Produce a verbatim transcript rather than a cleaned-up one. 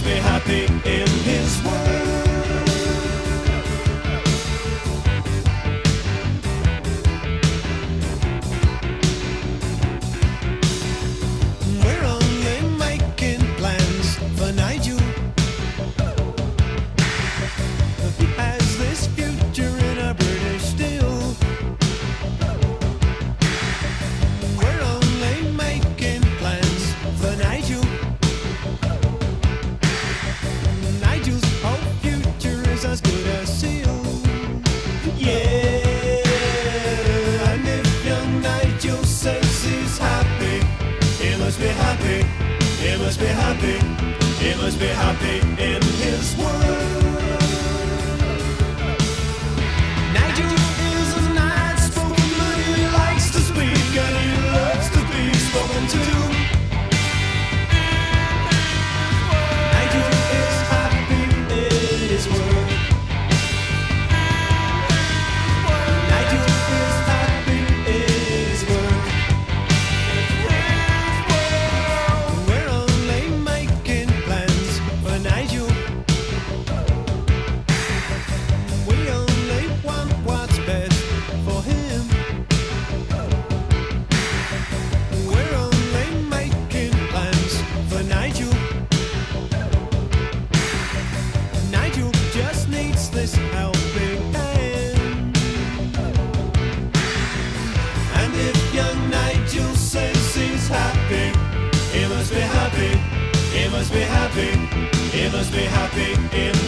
be happy in his world. We're only making plans for Nigel. He has this future in a British steel. We're only making plans for Nigel. Nigel's whole future is as good as sealed. Yeah, and if young Nigel says he's happy, he must be happy, he must be happy, he must be happy in his world. Nigel is a nice spoken man, he likes to speak and he loves to be spoken to. Nigel is happy in his world. Nigel is happy in his world. We're only making plans for Nigel. We only want what's best for him. We're only making plans for Nigel. Nigel just needs this helping hand. And if young Nigel says he's happy, he must be happy, he must be happy, he must be happy in